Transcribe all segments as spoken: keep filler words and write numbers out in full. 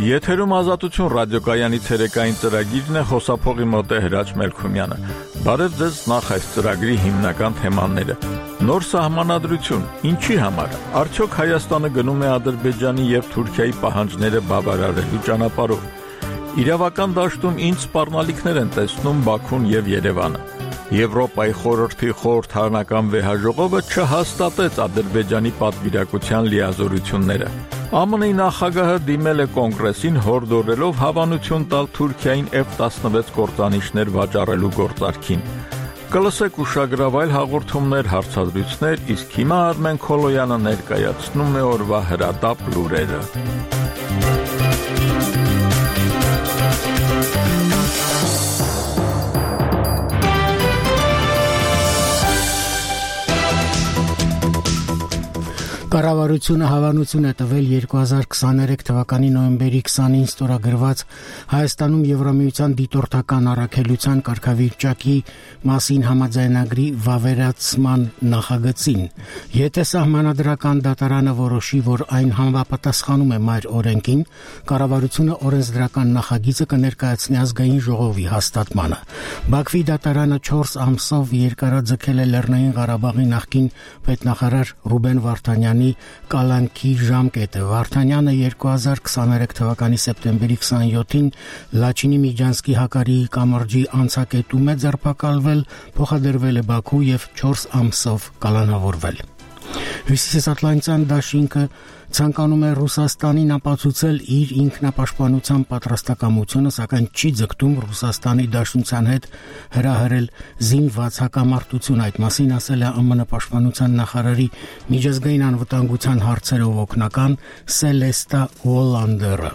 Եթերում Ազատություն ռադիոկայանի ցերեկային ծրագիրն է, խոսափողի մոտ է Հրաչ Մելքումյանը։ Բարև ձեզ, նախ այս ծրագրի հիմնական թեմաները։ Նոր սահմանադրություն, ինչի համար։ Արդյոք Հայաստանը գնում է Ադրբեջանի եւ Թուրքիայի պահանջները բավարարելու ճանապարհով։ Իրավական դաշտում ինչ սպառնալիքներ են տեսնում Բաքուն եւ Երևանը։ Եվրոպայի խորհրդի խորհրդարանական վեհաժողովը չհաստատեց Ադրբեջանի պատվիրակության լիազորությունները։ ԱՄՆ-ի նախագահը դիմել է կոնգրեսին հորդորելով հավանություն տալ Թուրքիային F տասնվեց կործանիչներ վաճառելու գործարքին։ Կլսեք ուշագրավայել հաղորդումներ, հարցազրույցներ, իսկ հիմա Արմեն Քոլոյանը ներկայացնում է օրվա հրատապ լուրերը։ Կառավարությունը հավանություն է տվել երկու հազար քսաներեք թվականի նոյեմբերի քսանինը ստորագրված Հայաստանում Եվրամիության դիտորդական առաքելության կարգավիճակի մասին համաձայնագրի վավերացման նախագծին։ Եթե սահմանադրական դատարանը որոշի, որ այն համապատասխանում է մայր օրենքին, կառավարությունը օրենսդրական նախագիծը կներկայացնի ազգային ժողովի հաստատմանը։ Բաքվի դատարանը չորս ամսով երկարաձգել է Լեռնային Ղարաբաղի նախկին պետնախարար Ռուբեն Վարդանյանի կալանքի ժամկետը։ Վարդանյանը երկու հազար քսաներեք թվականի սեպտեմբերի քսանյոթին Լաչինի Միջանսկի Հակարիի կամրջի անցակետում է ձերբակալվել, փոխադրվել է Բաքու եւ չորս ամսով կալանավորվել։ Հյուսիսատլանտյան դաշինքը ցանկանում է Ռուսաստանին ապացուցել իր ինքնապաշտպանության պատրաստակամությունը, սակայն չի ձգտում Ռուսաստանի Դաշնության հետ հրահրել զինված հակամարտություն։ Այդ մասին ասել է ԱՄՆ պաշտպանության նախարարի միջազգային անվտանգության հարցերով օգնական Սելեստա Ուոլանդերը։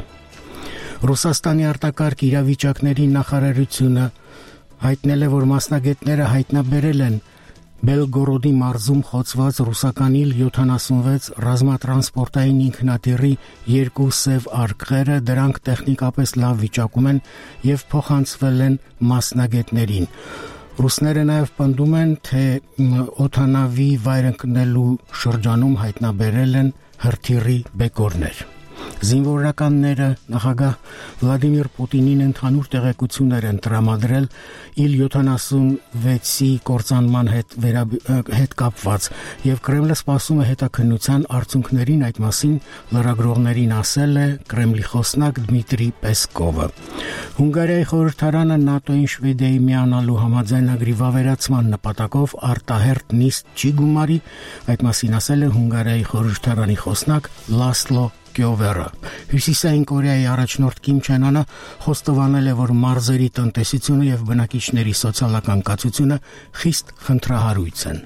Ռուսաստանի արտակարգ իրավիճակների նախարարությունը հայտնել է, որ մասնագետները հայտնաբերել են Բելգորոդի մարզում խոցված ռուսական իլ յոթանասունվեց ռազմատրանսպորտային ինքնաթիռի երկու սև արկղերը, դրանք տեխնիկապես լավ վիճակում են եւ փոխանցվել են մասնագետներին։ Ռուսները նաեւ պնդում են, թե օդանավի վայր ընկնելու շրջանում հայտնաբերել են հրթիռի բեկորներ։ Զինվորականները նախագահ Վլադիմիր Պուտինին ընդհանուր տեղեկություններ են տրամադրել իլ յոթանասունվեցի կործանման հետ, վերաբ... հետ կապված եւ Կրեմլը սպասում է հետաքննության արդյունքներին, այդ մասին լրագրողներին ասել է Կրեմլի խոսնակ Դմիտրի Պեսկովը։ Հունգարիայի խորհրդարանը ՆԱՏՕ-ին Շվեդիայի միանալու համաձայնագրի վավերացման նպատակով արտահերթ նիստ չի գումարի, այդ մասին ասել է Հունգարիայի խորհրդարանի խոսնակ Լասլո Կյովերը։ Հյուսիսային Կորեայի առաջնորդ Կիմ Չեն Անը խոստովանել է, որ մարզերի տնտեսությունը եւ բնակիչների սոցիալական կացությունը խիստ խնդրահարույց են։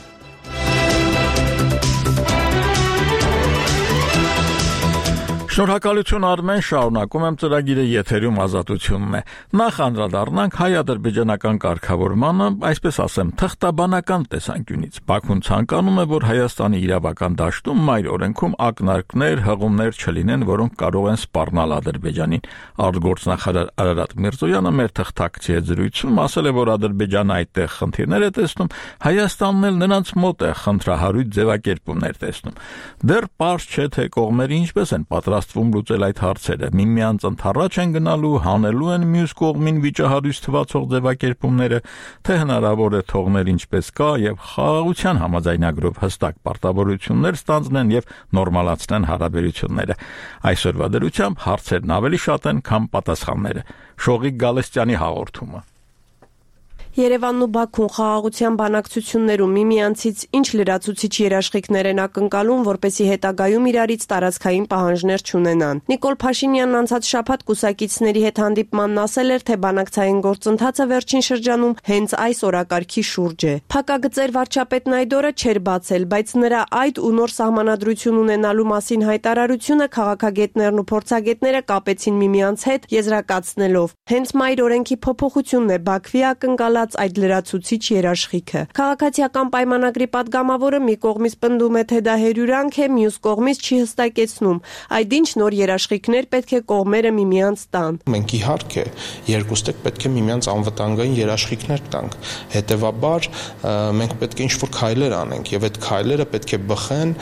Շնորհակալություն Արմեն, շարունակում եմ ծրագիրը, եթերում Ազատությունն է։ Նախ անդրադառնանք հայ-ադրբեջանական կարգավորմանը, այսպես ասեմ, թղթաբանական տեսանկյունից։ Բաքուն ցանկանում է, որ Հայաստանի իրավական դաշտում մայր օրենքում ակնարկներ, հղումներ չլինեն, որոնք կարող են սպառնալ Ադրբեջանին։ Արտգործնախարար Արարատ Միրզոյանը մեր թղթակցի հետ զրույցում ասել է, որ Ադրբեջանը այդտեղ խնդիրներ է տեսնում, Հայաստանն էլ նրանց մոտ է խնդրահարույց ձևակերպումներ տեսնում։ Դեռ պարզ չէ, թե կողմերը ինչպես են պատրաստ լուծել այդ հարցերը, միմյանց ընդառաջ են գնալու, հանելու են մյուս կողմին վիճահարույց թվացող ձևակերպումները, թե հնարավոր է թողնել ինչպես կա եւ խաղաղության համաձայնագրով հստակ պարտավորություններ ստանձնեն եւ նորմալացնեն հարաբերությունները։ Այսօրվա դրությամբ հարցերն ավելի շատ են, քան պատասխանները։ Շողիկ Գալստյանի հաղորդումը։ Երևանն ու Բաքուն խաղաղության բանակցություններում միմյանցից ինչ լրացուցիչ երաշխիքներ են ակնկալում, որպեսզի հետագայում իրարից տարածքային պահանջներ չունենան։ Նիկոլ Փաշինյանն անցած շաբաթ կուսակիցների հետ հանդիպմանն ասել էր, թե բանակցային գործընթացը վերջին շրջանում հենց այս օրակարգի շուրջ է։ Փակագծեր վարչապետն այդ օրը չէր բացել, բայց նրա այդ ու նոր սահմանադրություն ունենալու մասին հայտարարությունը քաղաքագետներն ու փորձագետները կապեցին միմյանց հետ, եզրակացնելով. հենց մայր օրենքի փոփոխությունն է Բաքվի ակնկալած այդ լրացուցիչ երաշխիքը։ Քաղաքացիական պայմանագրի падգամավորը մի կողմից պնդում է, թե դա հերյուրանք է, մյուս կողմից չի հստակեցնում, այդ ինչ նոր երաշխիքներ պետք է կողմերը միմյանց տան։ Մենք իհարկե երկուստեք պետք է միմյանց անվտանգային երաշխիքներ տանք, հետևաբար մենք պետք է ինչ-որ քայլեր անենք եւ այդ քայլերը պետք է բխեն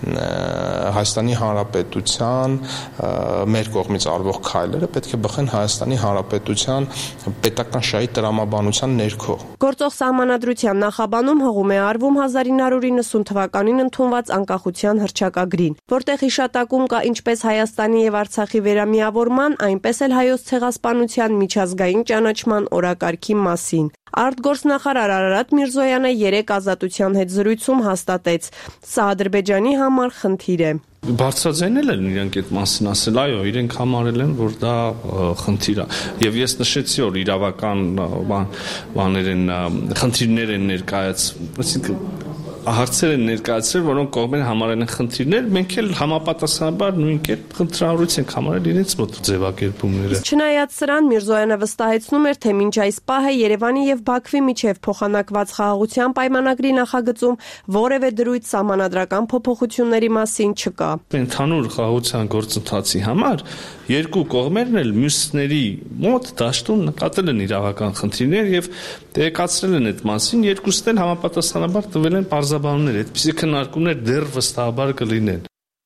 Հայաստանի Հանրապետության մեր կողմից արվող քայլերը պետք է բխեն Հայաստանի Հանրապետության պետական շահի տրամաբանության ներքո։ Գործող սահմանադրության նախաբանում հղում է արվում հազար ինը հարյուր իննսուն թվականին ընդունված անկախության հռչակագրին, որտեղ հիշատակում կա ինչպես Հայաստանի եւ Արցախի վերամիավորման, այնպես էլ Հայոց ցեղասպանության միջազգային ճանաչման օրակարգի մասին։ Արտգործնախարար Արարատ Միրզոյանը երեկ Ազատության հետ զրույցում հաստատեց. սա Ադրբեջանի համար խնդիր է։ Բարձրաձայնել են իրենք այդ մասին ասել, այո, իրենք համարել են, որ դա խնդիր է։ Եվ ես նշեցի, որ իրավական բաներ են, խնդիրներ են ներկայացվում, այսինքն հարցեր են ներկայացրել, որոնք կողմերը համարել են խնդիրներ, մենք էլ համապատասխանաբար նույն կերպ խնդրահարույց ենք համարել իրենց մոտ ձևակերպումները։ Չնայած սրան, Միրզոյանը վստահեցնում էր, թե մինչ այս պահը Երևանի եւ Բաքվի միջև փոխանակված խաղաղության պայմանագրի նախագծում որևէ դրույթ սահմանադրական փոփոխությունների մասին չկա։ Ընդհանուր խաղաղության գործընթացի համար երկու կողմերն էլ մյուսների մոտ դաշտում նկատել են իրավական խնդիրներ եւ տեղեկացրել են այդ մասին, երկուսն էլ համապատասխանաբար տվել են բաններ, այդպիսի քննարկումներ դեռ վստահաբար կլինեն։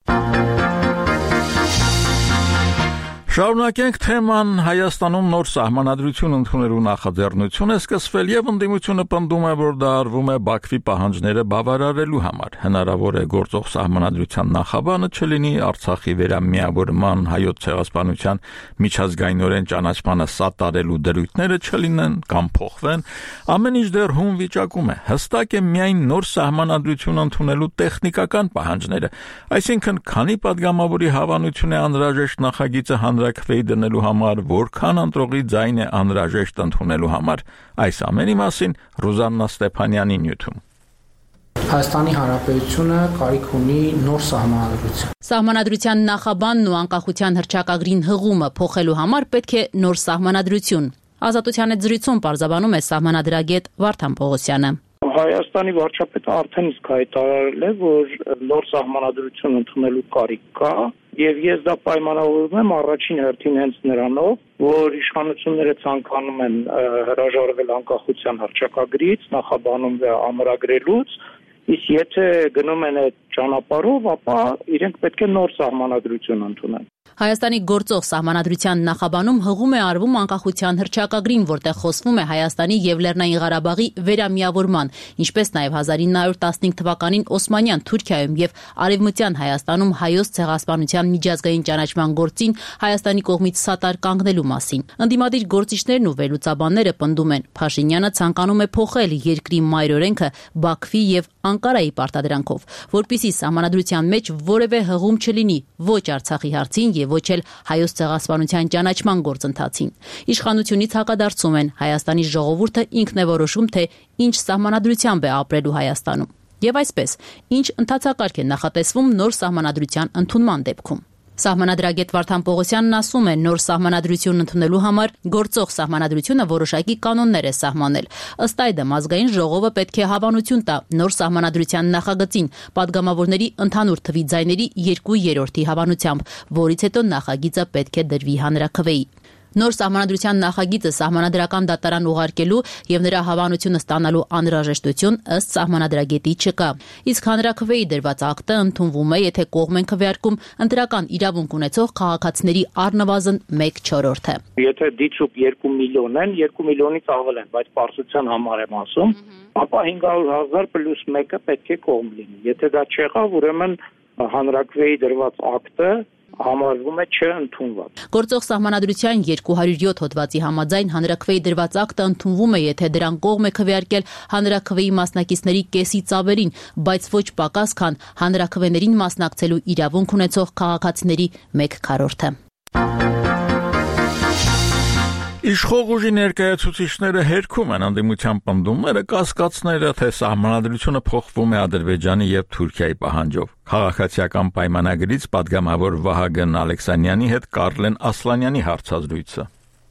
Շարունակենք թեման Հայաստանում նոր սահմանադրություն ընդունելու նախաձեռնությունը սկսվել եւ ընդդիմությունը պնդում է, որ դա արվում է Բաքվի պահանջները բավարարելու համար։ Հնարավոր է գործող սահմանադրության նախաբանը չլինի Արցախի վերամիավորման, Հայոց ցեղասպանության միջազգայինորեն ճանաչմանը սատարելու դրույթները չլինեն կամ փոխվեն, ամեն ինչ դեռ հում վիճակում է։ Հստակ է միայն նոր սահմանադրություն ընդունելու տեխնիկական պահանջները, այսինքն քանի падգամավորի հավանություն է անհրաժեշտ նախագիծը հանրաքվեի դնելու համար, որքան ընտրողի ձայն է անհրաժեշտ ընդունելու համար։ Այս ամենի մասին Ռուզաննա Ստեփանյանի նյութում։ Հայաստանի Հանրապետությունը կարիք ունի նոր սահմանադրություն։ Սահմանադրության նախաբանն ու անկախության հռչակագրին հղումը փոխելու համար պետք է նոր սահմանադրություն։ Ազատության հետ զրույցում պարզաբանում է սահմանադրագետ Վարդան Պողոսյանը։ Հայաստանի վարչապետը արդեն իսկ հայտարարել է, որ նոր սահմանադրություն ընդունելու կարիք կա, եւ ես դա պայմանավորում եմ առաջին հերթին հենց նրանով, որ իշխանությունները ցանկանում են հրաժարվել անկախության հռչակագրից, նախաբանում ամրագրելուց, իսկ եթե գնում են այդ ճանապարհով, ապա իրենք պետք է նոր սահմանադրություն ընդունեն։ Հայաստանի գործող սահմանադրության նախաբանում հղում է արվում անկախության հռչակագրին, որտեղ խոսվում է Հայաստանի եւ Լեռնային Ղարաբաղի վերամիավորման, ինչպես նաեւ հազար ինը հարյուր տասնհինգ թվականին Օսմանյան Թուրքիայում եւ Արևմտյան Հայաստանում Հայոց ցեղասպանության միջազգային ճանաչման գործին Հայաստանի կողմից սատար կանգնելու մասին։ Ընդդիմադիր գործիչներն ու վերլուծաբանները պնդում են, Փաշինյանը ցանկանում է փոխել երկրի մայրօրենքը Բաքվի եւ Անկարայի պարտադրանքով, որպիսի սահմանադրության մեջ որևէ հղում չլինի ոչ Արցախի հարցին եւ ոչ էլ Հայոց ցեղասպանության ճանաչման գործընթացին։ Իշխանությունից հակադարձում են Հայաստանի ժողովուրդը ինքն է որոշում, թե ինչ սահմանադրությամբ է ապրելու Հայաստանում։ Եվ այսպես, ինչ ընթացակարգ է նախատեսվում նոր սահմանադրության ընդունման դեպքում։ Սահմանադրագետ Վարդան Պողոսյանն ասում է, նոր սահմանադրություն ընդունելու համար գործող սահմանադրությունը որոշակի կանոններ է սահմանել։ Ըստ այդմ ազգային ժողովը պետք է հավանություն տա նոր սահմանադրության նախագծին падգամավորների ընդհանուր թվի ձայների երկու երրորդի հավանությամբ, որից հետո նախագիծը պետք է դրվի հանրաքվեի։ Նոր սահմանադրության նախագիծը սահմանադրական դատարան ուղարկելու եւ նրա հավանությունը ստանալու անհրաժեշտություն ըստ սահմանադրագետի չկա։ Իսկ հանրաքվեի դրված ակտը ընդունվում է, եթե կողմ են քվեարկում ընտրական իրավունք ունեցող քաղաքացիների առնվազն մեկ չորրորդը։ Եթե դիցուկ երկու միլիոն են, երկու միլիոնից ավել են, բայց պարզության համար եմ ասում, ապա հինգ հարյուր հազար պլյուս մեկը պետք է կողմ լինի։ Եթե դա չեղավ, ուրեմն հանրաքվեի դրված ակտը համարվում է չընդունված։ Գործող սահմանադրության երկու հարյուր յոթ հոդվածի համաձայն հանրաքվեի դրված ակտը ընդունվում է, եթե դրան կողմ է քվեարկել հանրաքվեի մասնակիցների կեսից ավելին, բայց ոչ պակաս, քան հանրաքվեներին մասնակցելու իրավունք ունեցող քաղաքացիների մեկ քառորդը։ Իշխող ուժի ներկայացուցիչները հերքում են ընդդիմության պնդումները, կասկածները, թե սահմանադրությունը փոխվում է Ադրբեջանի եւ Թուրքիայի պահանջով։ Քաղաքացիական պայմանագրից падգամավոր Վահագն Ալեքսանյանի հետ Կարլեն Ասլանյանի հարցազրույցը։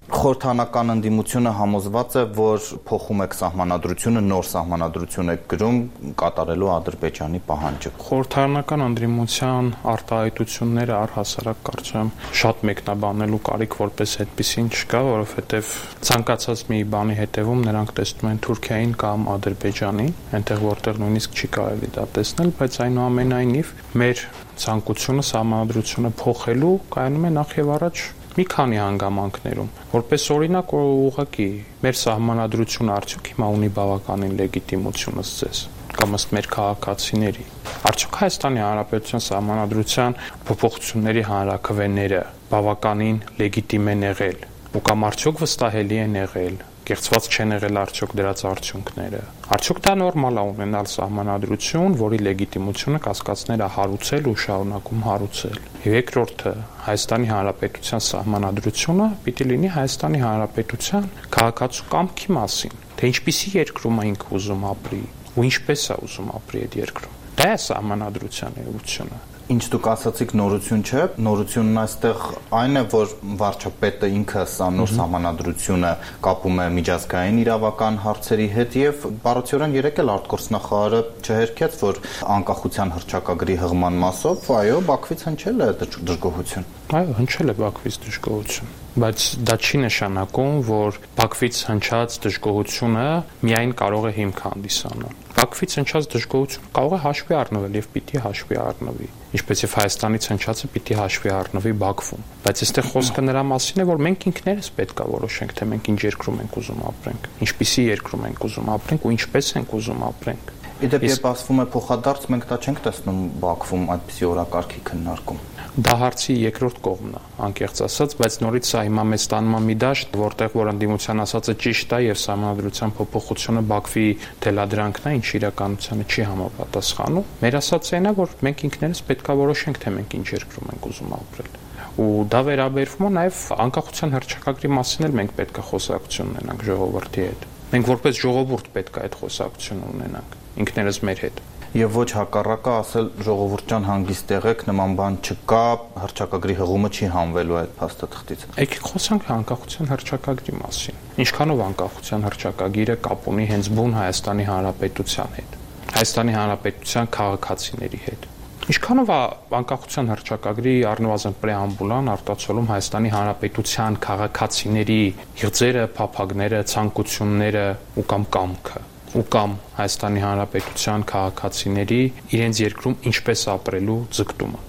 Խորհրդանական ընդդիմությունը համոզված է, որ փոխում եք սահմանադրությունը, նոր սահմանադրություն եք գրում կատարելու Ադրբեջանի պահանջը։ Խորհրդանական ընդդիմության արտահայտությունները առհասարակ կարծում եմ շատ մեկնաբանելու կարիք որպես այդպեսին չկա, որովհետև ցանկացած մի բանի հետևում նրանք տեսնում են Թուրքիային կամ Ադրբեջանին, այնտեղ որտեղ նույնիսկ չի կարելի դա տեսնել, բայց այնուամենայնիվ մեր ցանկությունը սահմանադրությունը փոխելու կայանում է նախ եւ առաջ մի քանի հանգամանքներում, որպես օրինակ ուղղակի մեր սահմանադրությունը արդյոք հիմա ունի բավականին լեգիտիմություն ըստ ձեզ կամ ըստ մեր քաղաքացիների։ Արդյոք Հայաստանի Հանրապետության սահմանադրության փոփոխությունների հանրաքվեները բավականին լեգիտիմ են եղել, ու կամ արդյոք վստահելի են եղել, կեղծված չեն եղել արդյոք դրած արդյունքները։ Արդյոք դա նորմալ է ունենալ սահմանադրություն, որի լեգիտիմությունը կասկածներ է հարուցել ու շարունակում հարուցել։ Եվ երկրորդը, Հայաստանի Հանրապետության սահմանադրությունը պիտի լինի Հայաստանի Հանրապետության քաղաքացու կամքի մասին, թե ինչպիսի երկրում է ինքը ուզում ապրի ու ինչպես է ուզում ապրի այդ երկրում։ Դա է սահմանադրության էությունը։ Ինչ դուք ասացիք նորություն չէ, նորությունն այստեղ այն է, որ վարչապետը ինքը սա նոր սահմանադրությունը կապում է միջազգային իրավական հարցերի հետ եւ բառացիորեն երեք էլ արտգործնախարարը չհերքեց, որ անկախության հռչակագրի հղման մասով, այո, Բաքվից հնչել է դժգոհություն։ Այո, հնչել է Բաքվից դժգոհություն, բայց դա չի նշանակում, որ Բաքվից հնչած դժգոհությունը միայն կարող է հիմք հանդիսանալ։ Բաքվից հնչած դժգոհություն կարող է հաշվի առնվել եւ պիտի հաշվի առնվի, ինչպես եւ Հայաստանից հնչածը պիտի հաշվի առնվի Բաքվում։ Բայց այստեղ խոսքը նրա մասին է, որ մենք ինքներս պետք է որոշենք, թե մենք ինչ երկրում ենք ուզում ապրենք, ինչպիսի երկրում ենք ուզում ապրենք ու ինչպես ենք ուզում ապրենք։ Իդեպ երբ ասվում է փոխադարձ, մենք դա չենք տեսնում Բաքվում այդպիսի օրակարգի քննարկում։ Դա հարցի երկրորդ կողմն է, անկեղծ ասած, բայց նորից սա հիմա մեզ տանում է մի դաշտ, որտեղ որ ընդդիմության ասածը ճիշտ է եւ սահմանադրության փոփոխությունը Բաքվի թելադրանքն է, ինչ իրականությանը չի համապատասխանում։ Մեր ասածը այն է, որ մենք ինքներս պետք է որոշենք, թե մենք ինչ երկրում ենք ուզում ապրել։ Ու դա վերաբերվում է նաեւ անկախության հռչակագրի մասին էլ մենք պետք է խոսակցություն ունենանք ժողովրդի հետ։ Մենք որպես ժողովուրդ պետք է այդ խոսակցությունը ունենանք ինքներս մեր հետ։ Եվ ոչ հակառակը ասել ժողովուրդ ջան հանգիստ եղեք, նման բան չկա, հռչակագրի հղումը չի հանվելու այդ փաստաթղթից։ Եկեք խոսանք անկախության հռչակագրի մասին։ Ինչքանով անկախության հռչակագիրը կապ ունի հենց բուն Հայաստանի Հանրապետության հետ, Հայաստանի Հանրապետության քաղաքացիների հետ։ Ինչքանով է անկախության հռչակագրի առնվազն պրեամբուլան արտացոլում Հայաստանի Հանրապետության քաղաքացիների իղձերը, փափագները, ցանկությունները ու կամ կամքը ու կամ Հայաստանի Հանրապետության քաղաքացիների իրենց երկրում ինչպես ապրելու ձգտումը։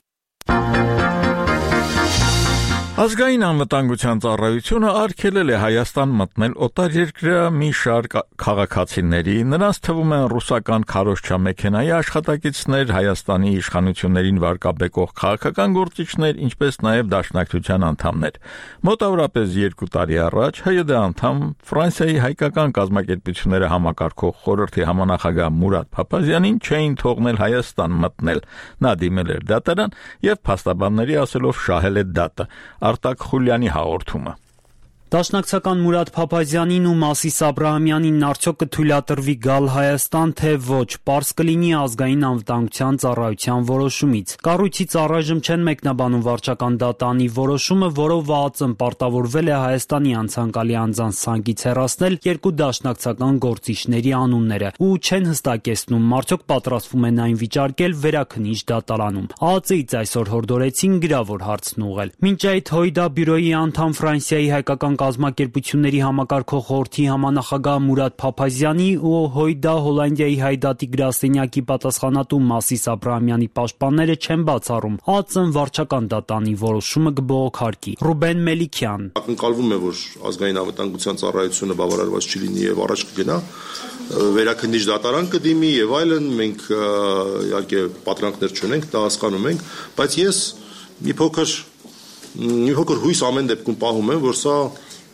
Ազգային անվտանգության ծառայությունը արգելել է Հայաստան մտնել օտարերկրյա մի շարք քաղաքացիների, նրանց թվում են ռուսական քարոզչա մեքենայի աշխատակիցներ, Հայաստանի իշխանություններին վարկաբեկող քաղաքական գործիչներ, ինչպես նաև դաշնակցության անդամներ։ Մոտավորապես երկու տարի առաջ ՀՅԴ անդամ Ֆրանսիայի հայկական կազմակերպությունները համակարգող խորհրդի համանախագահ Մուրադ Փափազյանին չէին թողնել Հայաստան մտնել։ Նա դիմել էր դատարան եւ փաստաբանների ասելով շահել է դատը։ Արտակ Խուլյանի հաղորդումը։ Դաշնակցական Մուրադ Փափազյանին ու Մասիս Աբրահամյանին արդյոք կթույլատրվի գալ Հայաստան, թե ոչ, պարզ կլինի ազգային անվտանգության ծառայության որոշումից։ Կառույցից առայժմ չեն մեկնաբանում վարչական դատանի որոշումը, որով ՎԱԱԾ-ն պարտավորվել է Հայաստանի անցանկալի անձանց ցանկից հեռացնել երկու դաշնակցական գործիչների անունները ու չեն հստակեցնում, արդյոք պատրաստվում են այն վիճարկել վերաքննիչ դատարանում։ ԱԱԾ-ից այսօր հորդորեցին գրավոր հարցն ուղղել։ Մինչ այդ ՀՅԴ բյուրոյի անդամ Ֆրանսիայի հայկական կազմակերպությունների համակարգող խորհրդի համանախագահ Մուրադ Փափազյանի ու ՀՅԴ Հոլանդիայի հայդատի գրասենյակի պատասխանատու Մասիս Աբրահամյանի պաշտպանները չեն բացառում ԱԱԾ-ն վարչական դատանի որոշումը կբողոքարկի։ Ռուբեն Մելիքյան։ Ակնկալվում է, որ ազգային անվտանգության ծառայությունը բավարարված չի լինի եւ առաջ կգնա, վերաքննիչ դատարան կդիմի եւ այլն, մենք իհարկե պատրանքներ չունենք, դա հասկանում ենք, բայց ես մի փոքր մի փոքր հույս ամեն դեպքում պահում եմ, որ սա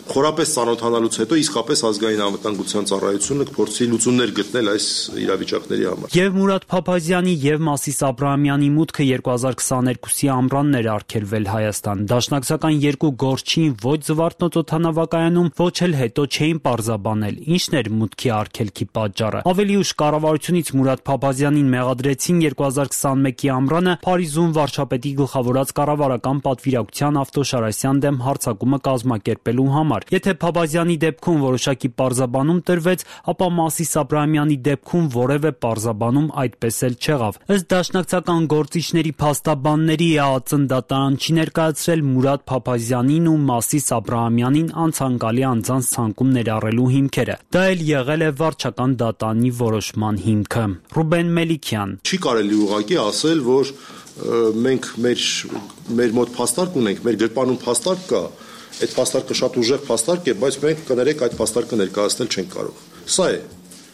խորապես ծանոթանալուց հետո իսկապես ազգային անվտանգության ծառայությունը կփորձի լուծումներ գտնել այս իրավիճակների համար։ Եվ Մուրադ Փափազյանի եւ Մասիս Աբրահամյանի մուտքը երկու հազար քսաներկուսի ամռանն էր արգելվել Հայաստան։ Դաշնակցական երկու գործչին ոչ Զվարթնոց օդանավակայանում, ոչ էլ հետո չէին պարզաբանել ինչն էր մուտքի արգելքի պատճառը։ Ավելի ուշ կառավարությունից Մուրադ Փափազյանին մեղադրեցին երկու հազար քսանմեկի ամռանը Փարիզում վարչապետի գլխավորած կառավարական պատվիրակության Ավտոշարասյան դեմ հարձակումը կազմակերպելու համար։ Եթե Փափազյանի դեպքում որոշակի պարզաբանում տրվեց, ապա Մասիս Աբրահամյանի դեպքում որևէ պարզաբանում այդպես էլ չեղավ։ Ըստ դաշնակցական գործիչների փաստաբանների ԵԱԾ-ն դատարան չի ներկայացրել Մուրադ Փափազյանին ու Մասիս Աբրահամյանին անցանկալի անձանց ցանկում ներառելու հիմքերը։ Դա էլ եղել է վարչական դատարանի որոշման հիմքը։ Ռուբեն Մելիքյան։ Չի կարելի ուղղակի ասել, որ մենք մեր մեր մոտ փաստարկ ունենք, մեր գրպանում փաստարկ կա, այդ փաստարկը շատ ուժեղ փաստարկ է, բայց մենք կներեք այդ փաստարկը ներկայացնել չենք կարող։ Սա է։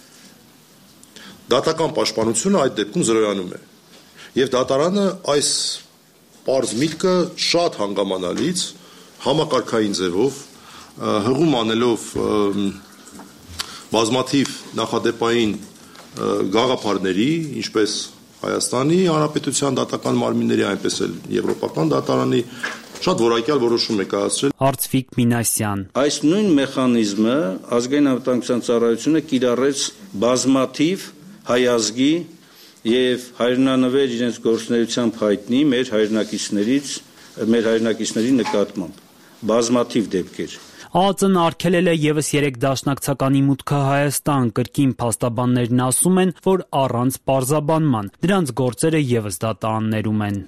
Դատական պաշտպանությունը այդ դեպքում զրոյանում է։ Եվ դատարանը այս պարզ միտքը շատ հանգամանալից համակարգային ձևով հղում անելով բազմաթիվ նախադեպային գաղափարների, ինչպես Հայաստանի Հանրապետության դատական մարմինների, այնպես էլ Եվրոպական դատարանի շատ որակյալ որոշում է կայացրել։ Արծվիկ Մինասյան։ Այս նույն մեխանիզմը ազգային անվտանգության ծառայությունը կիրառեց բազմաթիվ հայ ազգի եւ հայրենանվեր իրենց գործունեությամբ հայտնի մեր հայրենակիցներից, մեր հայրենակիցների նկատմամբ բազմաթիվ դեպքեր։ ԱԱԾ-ն արգելել է եւս երեք դաշնակցականի մուտքը Հայաստան, կրկին փաստաբաններն ասում են, որ առանց պարզաբանման։ Դրանց գործերը եւս դատարաններում են։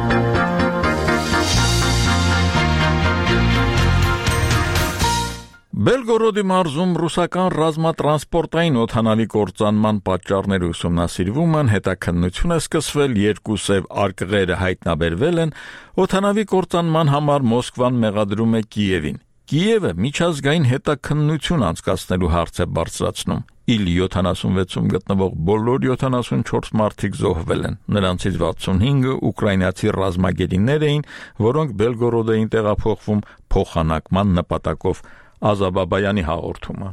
Բելգորոդի մարզում ռուսական ռազմատրանսպորտային օդանավի կործանման պատճառները ուսումնասիրվում են, հետաքննություն է սկսվել, երկու սև արկղերը հայտնաբերվել են, օդանավի կործանման համար Մոսկվան մեղադրում է Կիևին։ Կիևը միջազգային հետաքննություն անցկացնելու հարց է բարձրացնում։ Իլ յոթանասունվեցում գտնվող բոլոր յոթանասունչորս մարդիկ զոհվել են։ Նրանցից վաթսունհինգը ուկրաինացի ռազմագերիներ էին, որոնք Բելգորոդ էին տեղափոխվում փոխանակման նպատակով։ Ազաբաբայանի հաղորդումը։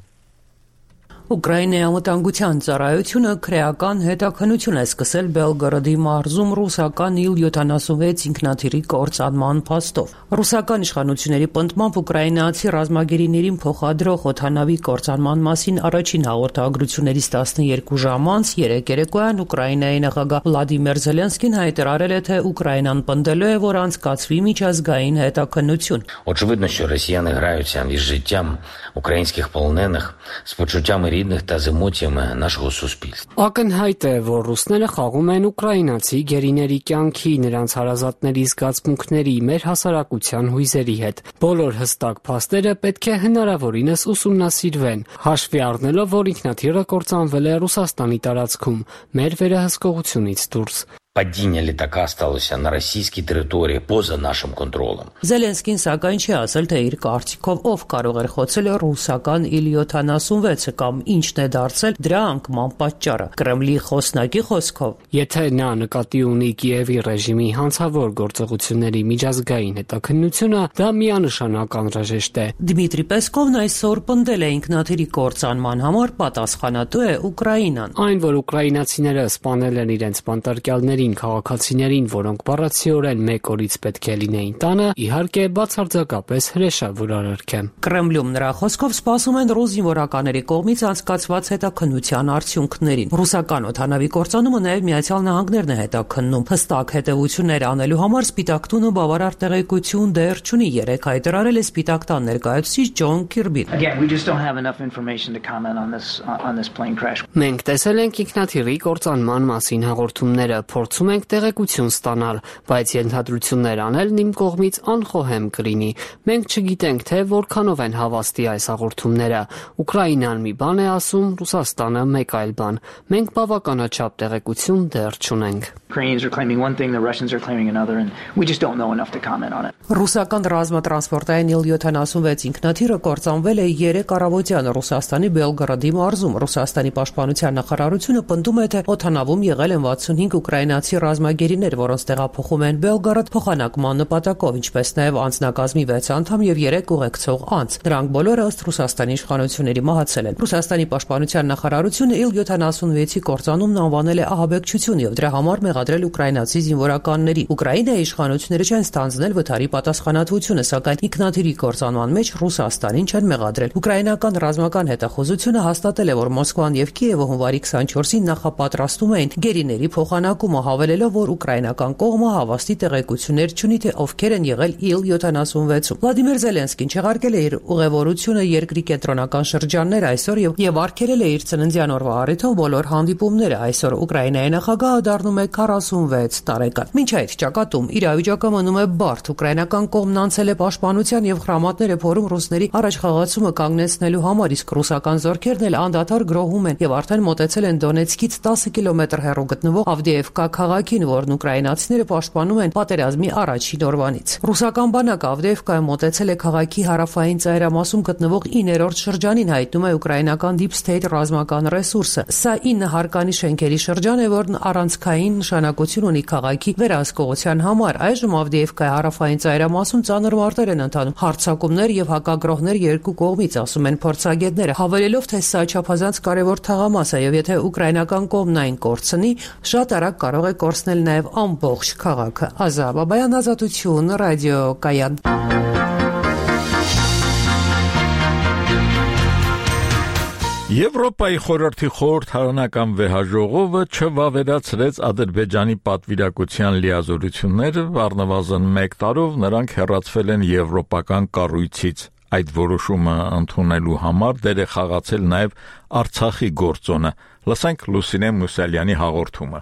Ուկրաինայի անվտանգության ծառայությունը քրեական հետաքննություն է սկսել Բելգորոդի մարզում ռուսական իլ յոթանասունվեց ինքնաթիռի կործանման փաստով։ Ռուսական իշխանությունների պնդմամբ ուկրաինացի ռազմագերիներին փոխադրող օդանավի կործանման մասին առաջին հաղորդագրություններից տասներկու ժամ անց երեկ երեկոյան Ուկրաինայի նախագահ Վլադիմիր Զելենսկին հայտարարել է, թե Ուկրաինան պնդելու է, որ անցկացվի միջազգային հետաքննություն։ Очевидно, що росіяни граються із життям українських полонених з почуттями рідних та з емоціями нашого суспільства. Ակնհայտ է, որ ռուսները խաղում են ուկրաինացի գերիների կյանքի, նրանց հարազատների զգացմունքների, մեր հասարակության հույզերի հետ։ Բոլոր հստակ փաստերը պետք է հնարավորինս ուսումնասիրվեն, հաշվի առնելով, որ ինքնաթիռը կործանվել է Ռուսաստանի տարածքում, մեր վերահսկողությունից դուրս։ Падіння літака сталося на російській території поза нашим контролем. Զելենսկին սակայն չի ասել, թե իր կարծիքով ով կարող էր խոցել ռուսական իլ յոթանասունվեցը կամ ինչն է դարձել դրա անկման պատճառը։ Կրեմլի խոսնակի խոսքով, եթե նա նկատի ունի Կիևի ռեժիմի հանցավոր գործողությունների միջազգային հետաքննությունը, դա միանշանակ անհրաժեշտ է։ Դմիտրի Պեսկովն այսօր պնդել է ինքնաթիռի կործանման համար պատասխանատու է Ուկրաինան։ Այն, որ ուկրաինացիները սպանել են իրենց բանտարկյալների քաղաքացիներին, որոնք բառացիորեն մեկ օրից պետք է լինեին տանը, իհարկե բացարձակապես հրեշավոր արարք է։ Կրեմլում նրա խոսքով սպասում են ռուս զինվորականների կողմից անցկացված հետաքննության արդյունքներին։ Ռուսական օդանավի կործանումը նաև Միացյալ Նահանգներն է հետաքննում։ Հստակ հետևություններ անելու համար Սպիտակ տունը բավարար տեղեկություն դեռ չունի, երեք հայտարարել է Սպիտակ տան ներկայացուցիչ Ջոն Քիրբին։ Մենք տեսել ենք ինքնաթիռի կործանման մասին հաղորդումները, փորձում ենք տեղեկություն ստանալ, բայց ենթադրություններ անելն իմ կողմից անխոհեմ կլինի։ Մենք չգիտենք, թե որքանով են հավաստի այս հաղորդումները։ Ուկրաինան մի բան է ասում, Ռուսաստանը մեկ այլ բան։ Մենք բավականաչափ տեղեկություն դեռ չունենք։ Ռուսական ռազմատրանսպորտային իլ յոթանասունվեց ինքնաթիռը կործանվել է երեկ առավոտյան Ռուսաստանի Բելգորոդի մարզում։ Ռուսաստանի պաշտպանության նախարարությունը պնդում է, թե օդանավում եղել են վաթսունհինգ ուկրաինացի ուկրաինացի ռազմագերիներ, որոնց տեղափոխում են Բելգարադ փոխանակման նպատակով, ինչպես նաև անձնակազմի վեց անդամ եւ երեք ուղեկցող անձ։ Նրանք բոլորը ըստ Ռուսաստանի իշխանությունների մահացել են։ Ռուսաստանի պաշտպանության նախարարությունը իլ յոթանասունվեցի կործանումն անվանել է ահաբեկչություն եւ դրա համար մեղադրել ուկրաինացի զինվորականների։ Ուկրաինայի իշխանությունները չեն ստանձնել վթարի պատասխանատվությունը, սակայն ինքնաթիռի կործանման մեջ Ռուսաստանին չեն մեղադրել։ Ուկրաինական ռազմական հետախուզությունը հաստատել է, որ Մոսկվան եւ Կիևը հունվարի քսանչորսին նախապատրաստում էին գերիների փոխանակումը, հավելելով, որ ուկրաինական կողմը հավաստի տեղեկություններ չունի, թե ովքեր են եղել իլ յոթանասունվեցում։ Վլադիմիր Զելենսկին չեղարկել է իր ուղևորությունը երկրի կենտրոնական շրջաններ այսօր եւ եւ արգելել է իր ծննդյան օրվա առիթով բոլոր հանդիպումները։ Այսօր Ուկրաինայի նախագահը դառնում է քառասունվեց տարեկան։ Մինչ այդ ճակատում իրավիճակը մնում է բարդ։ Ուկրաինական կողմն անցել է պաշտպանության եւ խրամատները փորում ռուսների առաջխաղացումը կանգնեցնելու համար, իսկ ռուսական զորքերն էլ անդադար գրոհում են եւ արդեն մոտեցել են Դոնեցկից տասը կիլոմետր հեռու գտնվող Ավդեևկա քաղաքին, որն ուկրաինացիները պաշտպանում են պատերազմի առաջին օրվանից։ Ռուսական բանակը Ավդեևկայում մոտեցել է քաղաքի հարավային ծայրամասում գտնվող իններորդ շրջանին, հայտնում է ուկրաինական Deep State ռազմական ռեսուրսը։ Սա ինը հարկանի շենքերի շրջան է, որն առանցքային նշանակություն ունի քաղաքի վերահսկողության համար։ Այժմ Ավդեևկայի հարավային ծայրամասում ծանր մարտեր են ընթանում, հարձակումներ եւ հակագրոհներ երկու կողմից, ասում են փորձագետները, հավելելով, թե սա չափազանց կարևոր թաղամաս է եւ եթե ուկրաինական կողմն այն կորցնի, շատ արագ կարող է կորցնել նաեւ ամբողջ քաղաքը։ Ազա Բաբայան, Ազատություն, ռադիո Կայան։ Եվրոպայի խորհրդի խորհրդարանական վեհաժողովը չվավերացրեց Ադրբեջանի պատվիրակության լիազորությունները, առնվազն մեկ տարով նրանք հեռացվել են եվրոպական կառույցից։ Այդ որոշումը ընդունելու համար դեր է խաղացել նաև Արցախի գործոնը։ Լսենք Լուսինե Մուսալյանի հաղորդումը։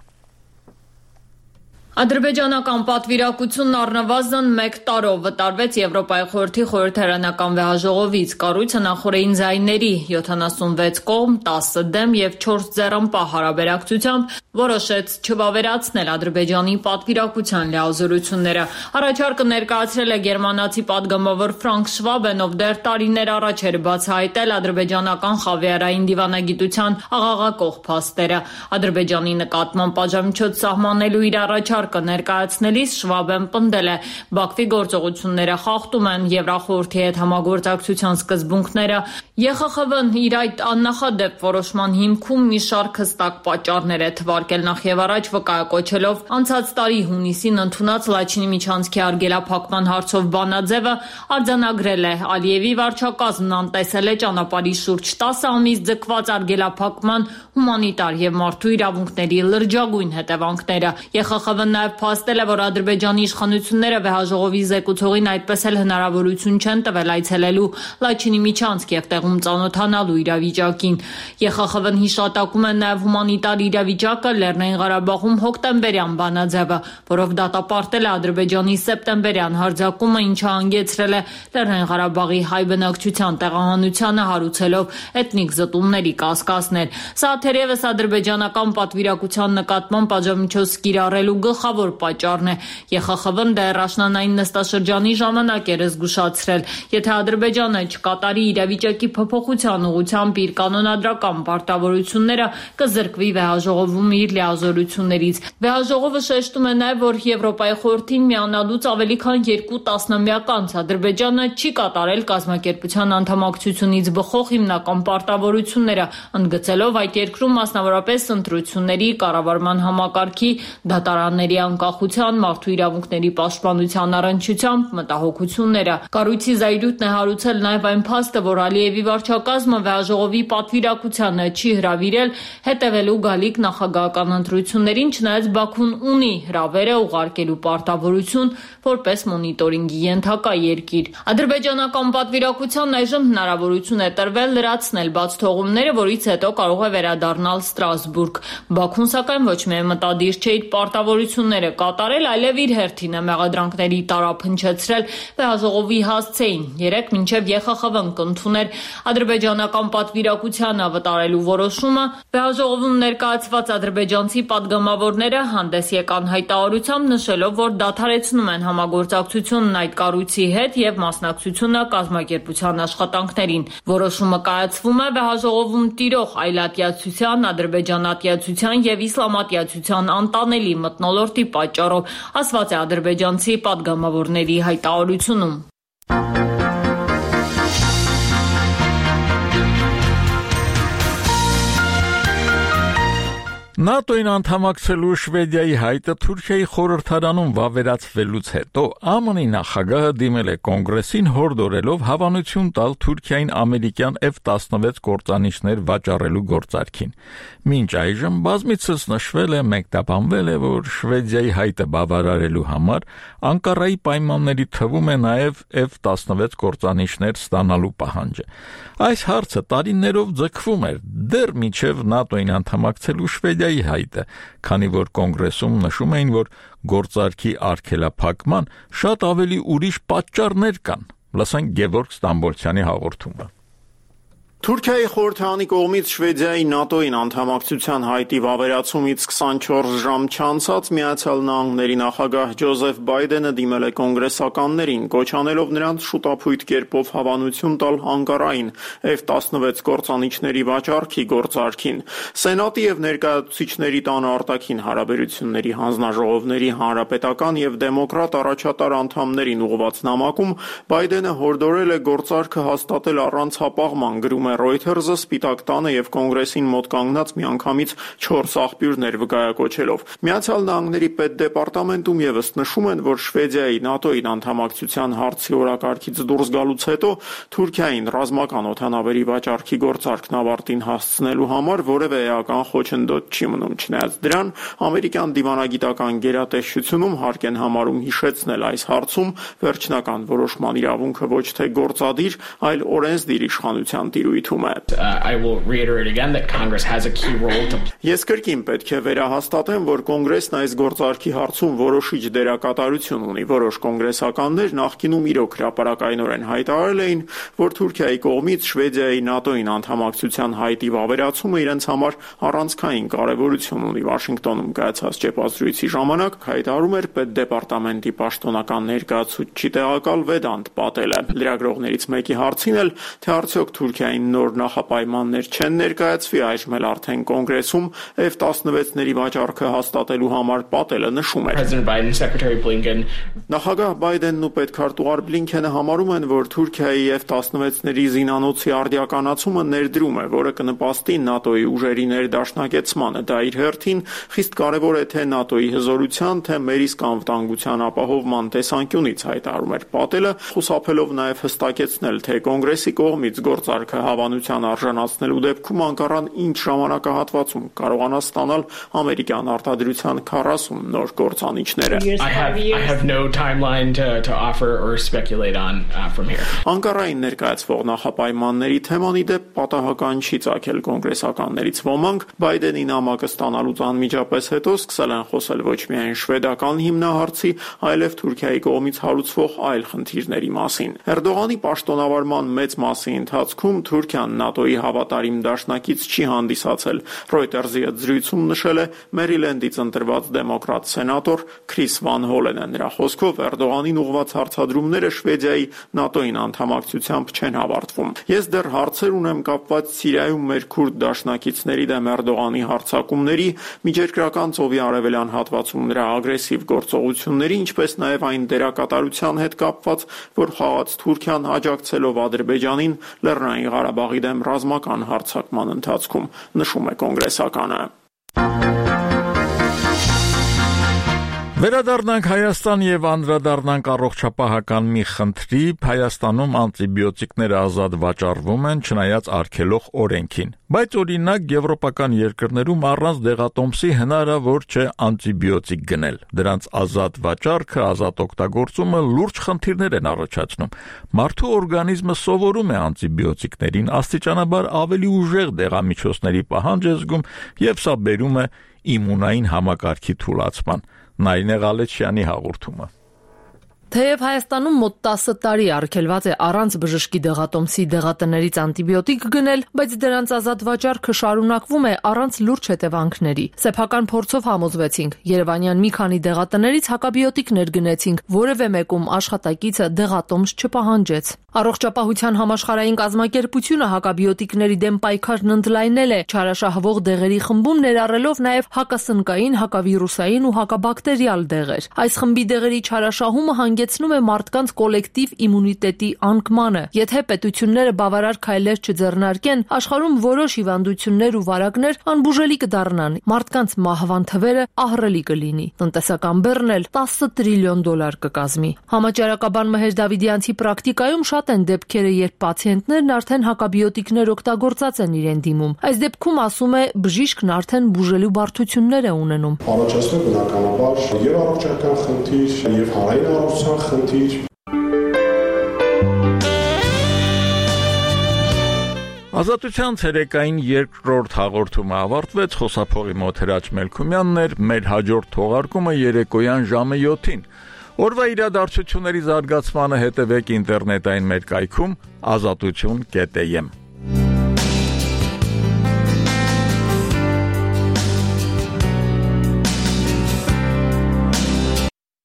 Ադրբեջանական պատվիրակությունն առնվազն մեկ տարով վտարվեց Եվրոպայի խորհրդի խորհրդարանական վեհաժողովից։ Կառույցը նախորդին ձայների յոթանասունվեց կողմ, տասը դեմ եւ չորս ձեռնպահ հարաբերակցությամբ որոշեց չվավերացնել Ադրբեջանի պատվիրակության լիազորությունները։ Առաջարկը ներկայացրել է գերմանացի պատգամավոր Ֆրանկ Շվաբեն, ով դեռ տարիներ առաջ էր բացահայտել ադրբեջանական խավիարային դիվանագիտության աղաղակող փաստերը։ Ադրբեջանի նկատմամբ պատժամիջոց սահմանելու իր առաջարկը ներկայացնելիս Շվաբեն պնդել է, Բաքվի գործողությունները խախտում են Եվրախորհրդի հետ համագործակցության սկզբունքները։ Է Խ Խ V-ն իր այդ աննախադեպ որոշման հիմքում մի շարք հստակ պատճառներ է թվարկել, նախ եւ առաջ վկայակոչելով անցած տարի հունիսին ընդունած Լաչինի միջանցքի արգելափակման հարցով բանաձևը, արձանագրել է Ալիևի վարչակազմն անտեսել է ճանապարհի շուրջ տասը ամիս ձգված արգելափակման հումանիտար եւ մարդու իրավունքների լրջագույն հետևանքները։ Է Խ Խ V-ն նաեւ փաստել է, որ Ադրբեջանի իշխանությունները վեհաժողովի զեկուցողին այդպես էլ հնարավորություն չեն տվել այցելելու Լաչինի միջանցք եւ տեղում ծանոթանալու իրավիճակին։ Է Խ Խ V-ն հիշատակում է նաեւ հումանիտար իրավիճակը Լեռնային Ղարաբաղում հոկտեմբերյան բանաձևը, որով դատապարտել է Ադրբեջանի սեպտեմբերյան հարձակումը, ինչը հանգեցրել է Լեռնային Ղարաբաղի հայ բնակչության տեղահանությանը, հարուցելով էթնիկ զտումների կասկածներ։ Սա թերևս ադրբեջանական պատվիրակության նկատմամբ պատժամիջոց կիրառելու գլխավոր պատճառն է։ Է Խ Խ V-ն դեռ աշնանային նստաշրջանի ժամանակ էր զգուշացրել, եթե Ադրբեջանը չկատարի իրավիճակի փոփոխության ուղղությամբ իր կանոնադրական պարտավորությունները, կզրկվի վեհաժողովում իր լիազորություններից։ Վեհաժողովը շեշտում է նաև, որ Եվրոպայի խորհրդին միանալուց ավելի քան երկու տասնամյակ անց Ադրբեջանը չի կատարել կազմակերպության անդամակցությունից բխող հիմնական պարտավորությունները, ընդգծելով այդ երկրում մասնավորապես ընտրությունների, կառավարման համակարգի, դատարանների անկախության, մարդու իրավունքների պաշտպանության առնչությամբ մտահոգությունները։ Կառույցի զայրույթն է հարուցել նաև այն փաստը, որ Ալիևի վարչակազմը վեհաժողովի պատվիրակությանը չի հրավիրել հետևելու գալիք նախագահական ընտրություններին, չնայած Բաքուն ունի հրավերը ուղարկելու պարտավորություն որպես մոնիտորինգի ենթակա երկիր։ Ադրբեջանական պատվիրակությանն այժմ հնարավորություն է տրվել լրացնել բացթողումները, որից հետո կարող է վերադառնալ Ստրասբուրգ։ Բաքուն սակայն ոչ միայն մտադիր չէ իր պարտավորությունները գործողություններ է կատարել, այլև իր հերթին է մեղադրանքների տարափնչեցրել վեհաժողովի հասցեին։ Երեկ մինչև Ե Խ Խ V-ն կընդուներ ադրբեջանական պատվիրակությանը վտարելու որոշումը, վեհաժողովում ներկայացված ադրբեջանցի պատգամավորները հանդես եկան հայտարարությամբ, նշելով, որ դադարեցնում են համագործակցությունն այդ կառույցի հետ եւ մասնակցությունը կազմակերպության աշխատանքներին։ Որոշումը կայացվում է վեհաժողովում տիրող այլատիացության, ադրբեջանատիացության եւ իսլամատիացության անտանելի մթնոլորտի պատճառով, ասված է ադրբեջանցի պատգամավորների հայտարարությունում։ ՆԱՏՕ-ին անդամակցելու Շվեդիայի հայտը Թուրքիայի խորհրդարանում վավերացվելուց հետո Է Մ Ն-ի նախագահը դիմել է կոնգրեսին հորդորելով հավանություն տալ Թուրքիային ամերիկյան F տասնվեց կործանիչներ վաճառելու գործարքին։ Մինչ այժմ բազմիցս նշվել է, մեկնաբանվել է, որ Շվեդիայի հայտը բավարարելու համար Անկարայի պայմանների թվում է նաև F տասնվեց կործանիչներ ստանալու պահանջը։ Այս հարցը տարիներով ձգվում էր դեռ մինչև ՆԱՏՕ-ին անդամակցելու Շվեդիայի հայտը, քանի որ կոնգրեսում նշում էին, որ գործարքի արգելափակման շատ ավելի ուրիշ պատճառներ կան։ Լսենք Գևորգ Ստամբոլցյանի հաղորդումը։ Թուրքիայի խորհրդարանի կողմից Շվեդիայի ՆԱՏՕ-ին անդամակցության հայտի վավերացումից քսանչորս ժամ չանցած Միացյալ Նահանգների նախագահ Ջոզեֆ Բայդենը դիմել է կոնգրեսականներին, կոչ անելով նրանց շուտափույթ կերպով հավանություն տալ Անկարային F տասնվեց կործանիչների վաճառքի գործարքին։ Սենատի եւ ներկայացուցիչների տան արտաքին հարաբերությունների հանձնաժողովների հանրապետական եւ դեմոկրատ առաջատար անդամներին ուղղված նամակում Բայդենը հորդորել է գործարքը հաստատել առանց հապաղման, գրում է Reuters-ը Սպիտակ տանը եւ կոնգրեսին մոտ կանգնած միանգամից չորս աղբյուրներ վկայակոչելով։ Միացյալ Նահանգների պետդեպարտամենտում եւս նշում են, որ Շվեդիայի ՆԱՏՕ-ին անդամակցության հարցի օրակարգից դուրս գալուց հետո Թուրքիային ռազմական օդանավերի վաճառքի գործարքն ավարտին հասցնելու համար որևէ էական խոչընդոտ չի մնում։ Չնայած դրան, ամերիկյան դիվանագիտական գերատեսչությունում հարկ են համարում հիշեցնել այս հարցում վերջնական որոշման իրավունքը ոչ թե գործադիր, այլ օրենսդիր իշխանության տիրույթում է։ Ես կրկին պետք է վերահաստատեմ, որ կոնգրեսն այս գործարքի հարցում որոշիչ դերակատարություն ունի։ Որոշ կոնգրեսականներ նախկինում իրոք հրապարակայնորեն հայտարարել էին, որ Թուրքիայի կողմից Շվեդիայի ՆԱՏՕ-ին անդամակցության հայտի վավերացումը իրենց համար առանցքային կարևորություն ունի։ Վաշինգտոնում կայացած ճեպազրույցի ժամանակ հայտարարում էր պետդեպարտամենտի պաշտոնական ներկայացուցիչ տեղակալ Վեդանտ Պատելը։ Լրագրողներից մեկի հարցին էլ, թե արդյոք Թուրքիային նոր նախապայմաններ չեն ներկայացվի, այժմ էլ արդեն կոնգրեսում F տասնվեցների վաճառքը հաստատելու համար Պատելը նշում էր։ Նախագահ Բայդենն ու պետքարտուղար Բլինքենը համարում են, որ Թուրքիայի F տասնվեցների զինանոցի արդիականացումը ներդրում է, որը կնպաստի ՆԱՏՕ-ի ուժերի ներդաշնակեցմանը։ Դա իր հերթին խիստ կարևոր է թե ՆԱՏՕ-ի հզորության, թե մեր իսկ անվտանգության ապահովման տեսանկյունից, հայտարարում էր Պատելը, խուսափելով նաև հստակեցնել, թե կոնգրեսի կողմից գործարքը հավանության արժանացնելու դեպքում Անկարան ինչ ժամանակահատվածում կարողանա ստանալ ամերիկյան արտադրության քառասուն նոր կործանիչները։ Անկարային ներկայացվող նախապայմանների թեման ի դեպ պատահական չի ծագել կոնգրեսականներից ոմանք Բայդենի նամակը ստանալուց անմիջապես հետո սկսել են խոսել ոչ միայն շվեդական հիմնահարցի, այլև Թուրքիայի կողմից հարուցվող այլ խնդիրների մասին։ Էրդողանի պաշտոնավարման մեծ մասի ընթացքում Թուրքիան ՆԱՏՕ-ի հավատարիմ դաշնակից չի հանդիսացել։ Reuters-ի հետ զրույցում նշել է Մերիլենդից ընտրված դեմոկրատ սենատոր Քրիս Վան Հոլենը։ Նրա խոսքով Էրդողանին ուղղված հարցադրումները Շվեդիայի ՆԱՏՕ-ին անդամակցությամբ չեն հավարտվում։ Ես դեռ հարցեր ունեմ կապված Սիրիայում մեր քուրդ դաշնակիցների դեմ Էրդողանի հարձակումների, միջերկրական ծովի արևելյան հատվածում նրա ագրեսիվ գործողությունների, ինչպես նաև այն դերակատարության հետ կապված, որ խաղաց Թուրքիան աջակցելով Ադրբեջանին Լեռնային Ղարաբաղի դեմ ռազմական հարձակման ընթացքում, նշում է կոնգրեսականը։ Վերադառնանք Հայաստան եւ անդրադառնանք առողջապահական մի խնդրի։ Հայաստանում անտիբիոտիկները ազատ վաճառվում են չնայած արգելող օրենքին, բայց օրինակ եվրոպական երկրներում առանց դեղատոմսի հնարավոր չէ անտիբիոտիկ գնել։ Դրանց ազատ վաճառքը, ազատ օգտագործումը լուրջ խնդիրներ են առաջացնում։ Մարդու օրգանիզմը սովորում է անտիբիոտիկներին, աստիճանաբար ավելի ուժեղ դեղամիջոցների պահանջ է զգում եւ սա բերում է իմունային համակարգի թուլացման։ Նայինե Ղալեչյանի հաղորդումը։ Թեև Հայաստանում մոտ տասը տարի արգելված է առանց բժշկի դեղատոմսի դեղատներից անտիբիոտիկ գնել, բայց դրանց ազատ վաճառքը շարունակվում է առանց լուրջ հետևանքների։ Սեփական փորձով համոզվեցինք, Երևանյան մի քանի դեղատներից հակաբիոտիկներ գնեցինք, որևէ մեկում աշխատակիցը դեղատոմս չպահանջեց։ Առողջապահության համաշխարհային կազմակերպությունը հակաբիոտիկների դեմ պայքարն ընդլայնել է, չարաշահվող դեղերի խմբում ներառելով նաև հակասնկային, հակավիրուսային ու հակաբակտերիալ դեղեր։ Այս խմբի դեղերի չարաշահումը հանգեցնում է մարդկանց կոլեկտիվ իմունիտետի անկմանը։ Եթե պետությունները բավարար քայլեր չձեռնարկեն, աշխարհում որոշ հիվանդություններ ու վարակներ անբուժելի կդառնան։ Մարդկանց մահվան թվերը ահռելի կլինի։ Տնտեսական բեռն էլ տասը տրիլիոն դոլար կկազմի։ Համաճարակաբան Մհեր Դավիդյանցի պրակտիկայում շատ են դեպքերը, երբ պացիենտներն արդեն հակաբիոտիկներ օգտագործած են իրեն դիմում։ Այս դեպքում, ասում է, բժիշկն արդեն բուժելու բարդություններ է ունենում։ Առաջացնում բնականաբար եւ առողջական խնդիր, եւ հանրային առողջության խնդիր։ Ազատության ցերեկային երկրորդ հաղորդումը ավարտվեց, խոսափողի մոտ Հրաչ Մելքումյանն էր, մեր հաջորդ թողարկումը երեկոյան ժամը յոթին։ Օրվա իրադարձությունների զարգացմանը հետևեք ինտերնետային մեր կայքում ազատություն կետ էմ։